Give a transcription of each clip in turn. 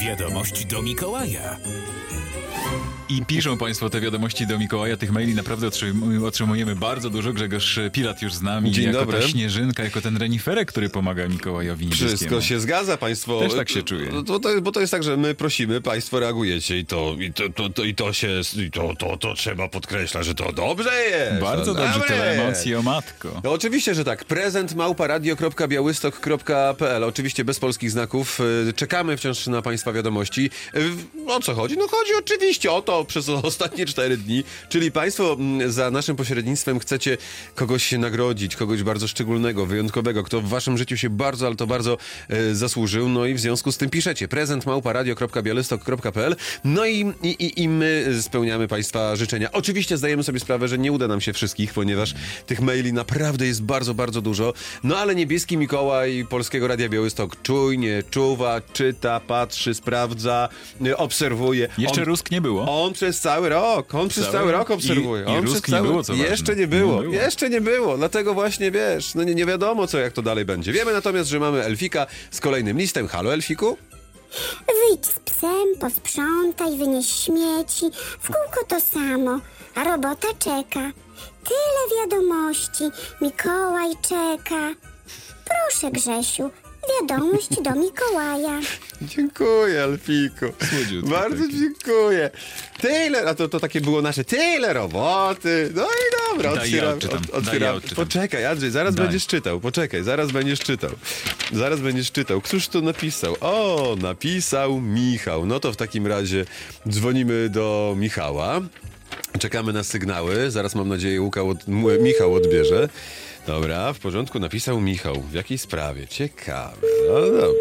Wiadomość do Mikołaja. I piszą państwo te wiadomości do Mikołaja. Tych maili naprawdę otrzymujemy bardzo dużo. Grzegorz Pilat już z nami. Dzień jako dobry. ta śnieżynka, jako ten reniferek, który pomaga Mikołajowi Niebieskiemu. Wszystko się zgadza, państwo. Też tak się czuję. Bo to jest tak, że my prosimy, państwo reagujecie to trzeba podkreślać, że to dobrze jest. Bardzo to dobrze, dobre tyle jest. emocji, o matko. No oczywiście, że tak. prezent@radio.białystok.pl. Oczywiście bez polskich znaków. Czekamy wciąż na państwa wiadomości. O co chodzi? No chodzi oczywiście o to przez ostatnie 4 dni. Czyli państwo za naszym pośrednictwem chcecie kogoś nagrodzić, kogoś bardzo szczególnego, wyjątkowego, kto w waszym życiu się bardzo, ale to bardzo zasłużył. No i w związku z tym piszecie prezent@radio.białystok.pl. No i my spełniamy państwa życzenia. Oczywiście zdajemy sobie sprawę, że nie uda nam się wszystkich, ponieważ tych maili naprawdę jest bardzo, bardzo dużo. No ale Niebieski Mikołaj Polskiego Radia Białystok czujnie czuwa, czyta, patrzy, sprawdza, obserwuje. Jeszcze Rusk nie było. On przez cały rok obserwuje. I Rusk nie było, co ważne. Jeszcze nie było. Dlatego właśnie, wiesz, no nie wiadomo, jak to dalej będzie. Wiemy natomiast, że mamy Elfika z kolejnym listem. Halo, Elfiku? Wyjdź z psem, posprzątaj, wynieś śmieci. W kółko to samo, a robota czeka. Tyle wiadomości, Mikołaj czeka. Proszę, Grzesiu, wiadomość do Mikołaja. Dziękuję, Elfiku. Słodziutki Bardzo taki. dziękuję. Tyle, a to takie było nasze, tyle roboty. No i dobra, Daj, ja odczytam. Daj, ja odczytam. Poczekaj, Andrzej, zaraz Daj. będziesz czytał. Poczekaj, zaraz będziesz czytał. Któż to napisał? O, napisał Michał. No to w takim razie dzwonimy do Michała. Czekamy na sygnały. Zaraz, mam nadzieję, Michał odbierze. Dobra, w porządku, napisał Michał. W jakiej sprawie? Ciekawe. No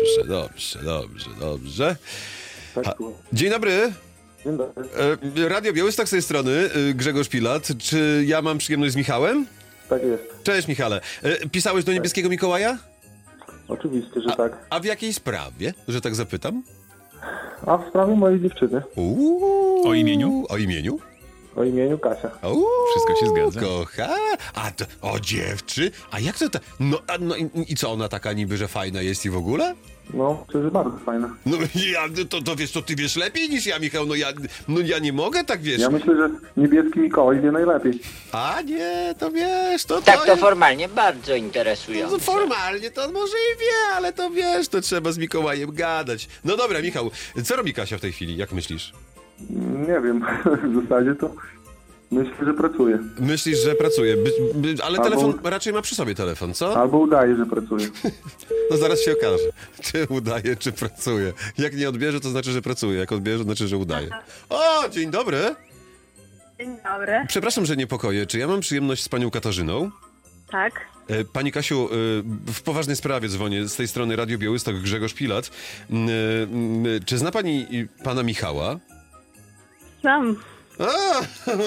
dobrze. Dzień dobry. Dzień dobry. Radio Białystok z tej strony, Grzegorz Pilat. Czy ja mam przyjemność z Michałem? Tak jest. Cześć, Michale. Pisałeś do Niebieskiego Mikołaja? Oczywiście, że tak. A w jakiej sprawie, że tak zapytam? A w sprawie mojej dziewczyny. O imieniu? O imieniu? O imieniu Kasia. Wszystko się zgadza. Kocha. A to, o dziewczy. A jak to No i co ona taka niby, że fajna jest i w ogóle? No, to jest bardzo fajna. No to wiesz, to ty wiesz lepiej niż ja, Michał. Ja nie mogę tak, wiesz. Ja myślę, że Niebieski Mikołaj wie najlepiej. A nie, to wiesz, to Tak, to jest... formalnie bardzo No, interesujące. formalnie to on może i wie, ale to wiesz, to trzeba z Mikołajem gadać. No dobra, Michał, co robi Kasia w tej chwili, jak myślisz? Nie wiem, w zasadzie to myślę, że pracuje. Myślisz, że pracuje, ale Albo- telefon, raczej ma przy sobie telefon, co? Albo udaje, że pracuje. No zaraz się okaże, czy udaje, czy pracuje. Jak nie odbierze, to znaczy, że pracuje, jak odbierze, to znaczy, że udaje. O, dzień dobry. Dzień dobry. Przepraszam, że niepokoję, czy ja mam przyjemność z panią Katarzyną? Tak. Pani Kasiu, w poważnej sprawie dzwonię, z tej strony Radio Białystok, Grzegorz Pilat. Czy zna pani pana Michała? Znam. A,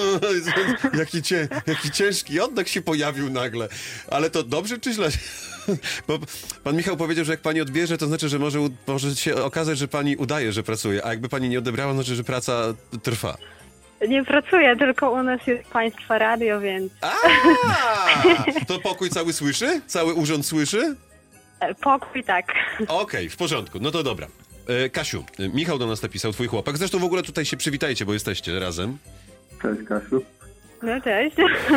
jaki ciężki oddech się pojawił nagle. Ale to dobrze czy źle? Bo pan Michał powiedział, że jak pani odbierze, to znaczy, że może się okazać, że pani udaje, że pracuje, a jakby pani nie odebrała, znaczy, że praca trwa. Nie pracuję, tylko u nas jest państwa radio, więc To pokój cały słyszy? Cały urząd słyszy? pokój tak. Okej, w porządku, no to dobra. Kasiu, Michał do nas napisał, twój chłopak. Zresztą w ogóle tutaj się przywitajcie, bo jesteście razem. Cześć, Kasiu. No cześć.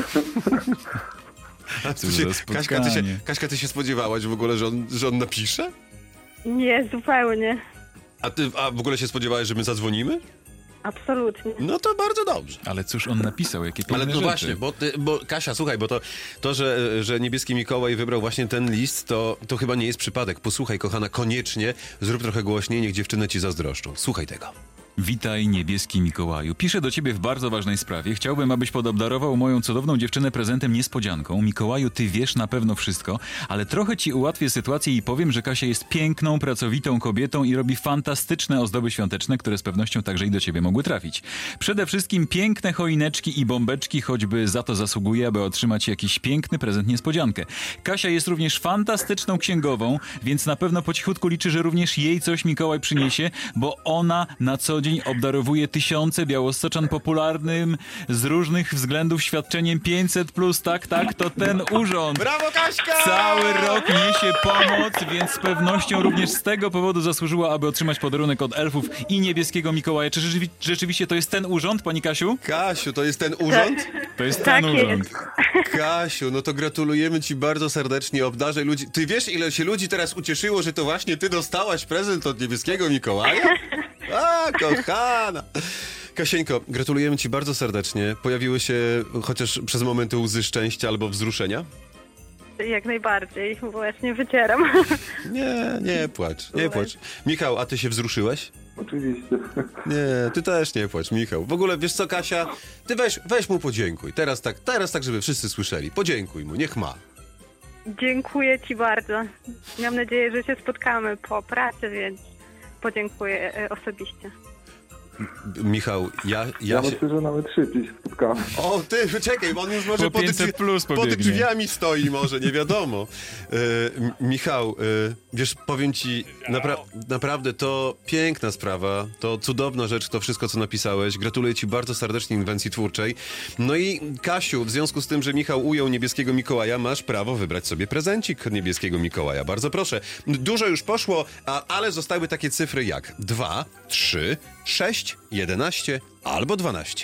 Cóż za spotkanie. Kaśka, ty się spodziewałaś w ogóle, że on napisze? Nie, zupełnie. A w ogóle się spodziewałaś, że my zadzwonimy? Absolutnie. No to bardzo dobrze. Ale cóż on napisał, jakie piękne Ale no rzeczy. właśnie, bo Kasia, słuchaj, bo to że Niebieski Mikołaj wybrał właśnie ten list, to chyba nie jest przypadek. Posłuchaj, kochana, koniecznie zrób trochę głośniej, niech dziewczyny ci zazdroszczą. Słuchaj tego. Witaj, Niebieski Mikołaju. Piszę do ciebie w bardzo ważnej sprawie. Chciałbym, abyś podobdarował moją cudowną dziewczynę prezentem niespodzianką. Mikołaju, ty wiesz na pewno wszystko, ale trochę ci ułatwię sytuację i powiem, że Kasia jest piękną, pracowitą kobietą i robi fantastyczne ozdoby świąteczne, które z pewnością także i do ciebie mogły trafić. Przede wszystkim piękne choineczki i bombeczki, choćby za to zasługuje, aby otrzymać jakiś piękny prezent niespodziankę. Kasia jest również fantastyczną księgową, więc na pewno po cichutku liczy, że również jej coś Mikołaj przyniesie, bo ona na co co dzień obdarowuje tysiące białostoczan popularnym z różnych względów świadczeniem 500+. Tak, to ten urząd. Brawo, Kaśka! Cały rok niesie pomoc, więc z pewnością również z tego powodu zasłużyła, aby otrzymać podarunek od elfów i niebieskiego Mikołaja. Czy rzeczywiście to jest ten urząd, pani Kasiu? Kasiu, to jest ten urząd? To jest Tak ten jest. urząd. Kasiu, no to gratulujemy ci bardzo serdecznie, obdarzaj ludzi. Ty wiesz, ile się ludzi teraz ucieszyło, że to właśnie ty dostałaś prezent od niebieskiego Mikołaja? A, kochana! Kasieńko, gratulujemy ci bardzo serdecznie. Pojawiły się chociaż przez momenty łzy szczęścia albo wzruszenia? Jak najbardziej, właśnie wycieram. Nie płacz, nie płacz. Michał, a ty się wzruszyłeś? Oczywiście. Nie, ty też nie płacz, Michał. W ogóle, wiesz co, Kasia? Ty weź mu podziękuj. Teraz tak, żeby wszyscy słyszeli. Podziękuj mu, niech ma. Dziękuję ci bardzo. Mam nadzieję, że się spotkamy po pracy, więc podziękuję osobiście. Michał, Ja ja się... myślę, że nawet szybciej się spotkamy. O, ty, czekaj, on już może Po 500+ pod pobiegnie. drzwiami stoi, może, nie wiadomo. Michał, wiesz, powiem ci, naprawdę to piękna sprawa, to cudowna rzecz, to wszystko, co napisałeś. Gratuluję ci bardzo serdecznie inwencji twórczej. No i Kasiu, w związku z tym, że Michał ujął niebieskiego Mikołaja, masz prawo wybrać sobie prezencik niebieskiego Mikołaja. Bardzo proszę. Dużo już poszło, ale zostały takie cyfry jak 2, 3, 6, 11 albo 12.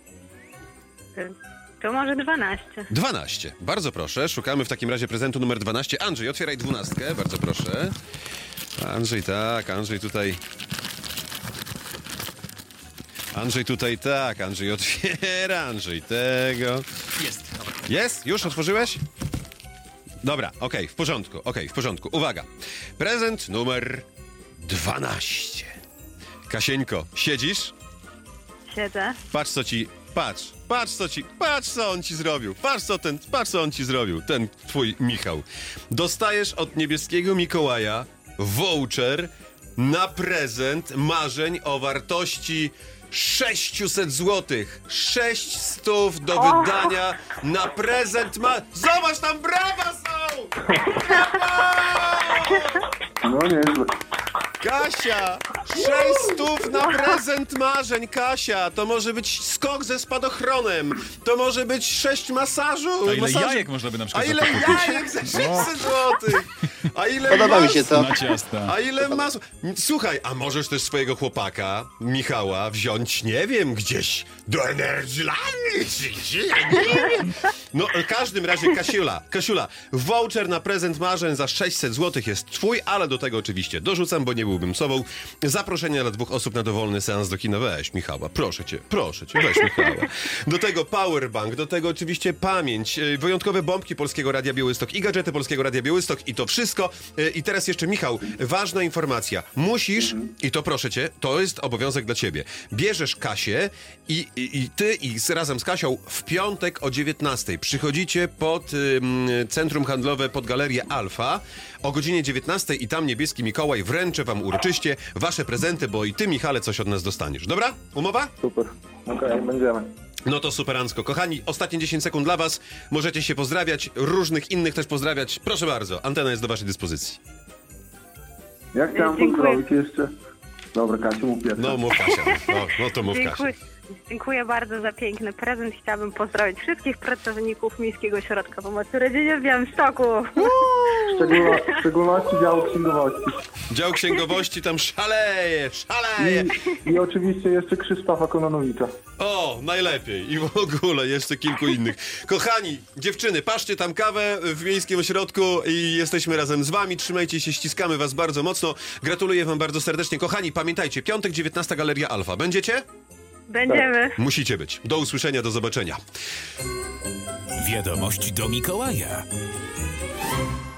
To może 12. 12. Bardzo proszę. Szukamy w takim razie prezentu numer 12. Andrzej, otwieraj 12. Bardzo proszę. Andrzej, tak. Andrzej otwiera. Andrzej tego. Jest? Już otworzyłeś? Dobra, okej, w porządku. Uwaga. Prezent numer 12. Kasieńko, siedzisz? Siedzę. Patrz co on ci zrobił. Patrz co on ci zrobił, ten twój Michał. Dostajesz od niebieskiego Mikołaja voucher na prezent marzeń o wartości 600 zł. 600 do wydania na prezent Zobacz, tam brawa są! No nieźle. Kasia! 600 na prezent marzeń, Kasia! To może być skok ze spadochronem! To może być 6 masażu! A ile jajek można by na A przykład ile zakupić? jajek za 600 złotych? A ile Podoba mi się to. Na ciasta. A ile masło? Słuchaj, a możesz też swojego chłopaka, Michała, wziąć, nie wiem, gdzieś do Energylandii, czy gdzie, ja nie wiem. No, w każdym razie, Kasiula, voucher na prezent marzeń za 600 zł jest twój, ale do tego oczywiście dorzucam, bo nie byłbym sobą. Zaproszenie dla 2 osób na dowolny seans do kina. Weź Michała, proszę cię, weź Michała. Do tego powerbank, do tego oczywiście pamięć, wyjątkowe bombki Polskiego Radia Białystok i gadżety Polskiego Radia Białystok i to wszystko. I teraz jeszcze, Michał, ważna informacja. Musisz, i to proszę cię, to jest obowiązek dla ciebie. Bierzesz Kasię i ty razem z Kasią w piątek o 19:00 przychodzicie pod centrum handlowe, pod Galerię Alfa o godzinie 19:00 i tam niebieski Mikołaj wręczy wam uroczyście wasze prezenty, bo i ty, Michale, coś od nas dostaniesz. Dobra? Umowa? Super. Okej, będziemy. No to superancko. Kochani, ostatnie 10 sekund dla was. Możecie się pozdrawiać, różnych innych też pozdrawiać. Proszę bardzo, antena jest do waszej dyspozycji. Ja chciałem Dziękuję. pozdrowić jeszcze. Dobra, Kasiu, mów pierwsza. No mów Kasia, no to mów Kasia. Dziękuję bardzo za piękny prezent. Chciałabym pozdrowić wszystkich pracowników Miejskiego Ośrodka Pomocy Rodzinie w Białymstoku. W szczególności działu księgowości. Dział księgowości tam szaleje. I oczywiście jeszcze Krzysztofa Kononowicza. O, najlepiej. I w ogóle jeszcze kilku innych. Kochani, dziewczyny, paszcie tam kawę w Miejskim Ośrodku i jesteśmy razem z wami. Trzymajcie się, ściskamy was bardzo mocno. Gratuluję wam bardzo serdecznie. Kochani, pamiętajcie, piątek, 19:00 Galeria Alfa. Będziecie? Będziemy. Musicie być. Do usłyszenia, do zobaczenia. Wiadomość do Mikołaja.